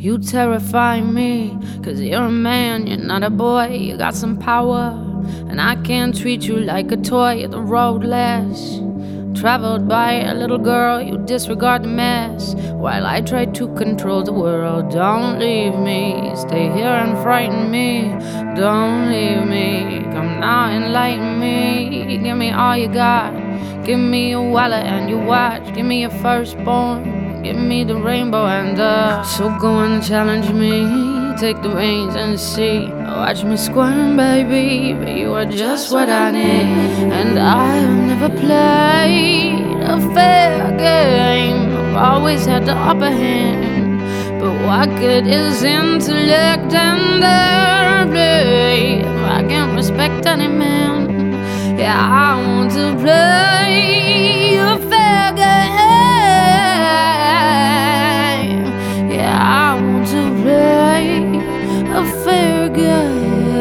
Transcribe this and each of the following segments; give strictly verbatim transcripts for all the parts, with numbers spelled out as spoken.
You terrify me, cause you're a man, you're not a boy, you got some power. And I can't treat you like a toy, the road less traveled by a little girl, you disregard the mess while I try to control the world. Don't leave me, stay here and frighten me. Don't leave me, come now, enlighten me. Give me all you got, give me your wallet and your watch, give me your firstborn, give me the rainbow and the. So go and challenge me, take the reins and see. Watch me squirm, baby, but you are just what I need. And I have never played a fair game, I've always had the upper hand. But what good is intellect and airplay if I can't respect any man? Yeah, I want to play a fair game. Yeah, I want to play a fair game.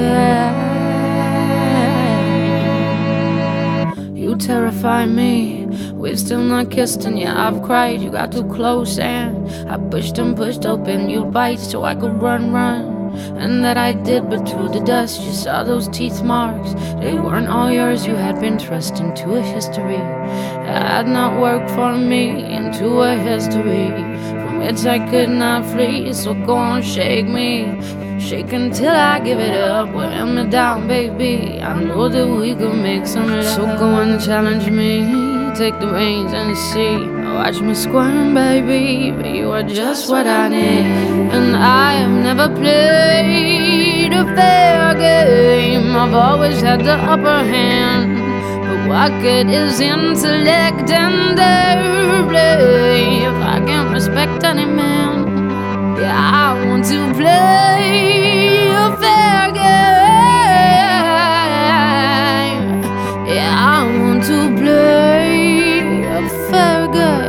You terrify me, we've still not kissed and yeah, I've cried. You got too close and I pushed and pushed open your bite so I could run, run. And that I did, but through the dust you saw those teeth marks. They weren't all yours, you had been thrust into a history that had not worked for me, into a history from which I could not flee. So go on, shake me, shake until I give it up. Wear me down, baby, I know that we could make some love. So go and challenge me, take the reins and see. Watch me squirm, baby, but you are just what I need. And I have never played a fair game, I've always had the upper hand. But what good is intellect and airplay if I can't respect any man? Yeah, I want to play a fair game. Yeah, I want to play a fair game.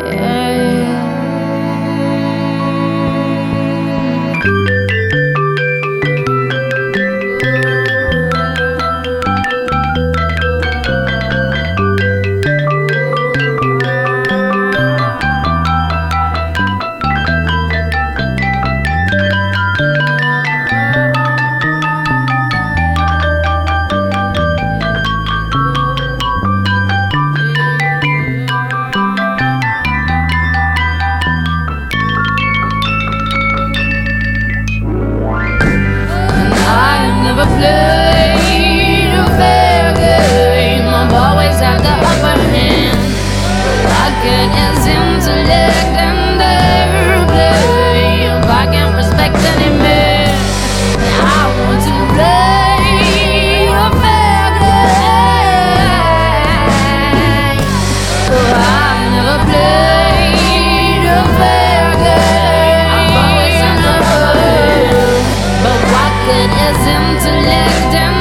Played a fair game, I've always had the upper hand. What good is intellect and airplay if I can't respect any man? I want to play a fair game. Oh, I've never played a fair game, I've always had the upper hand. But what good is intellect and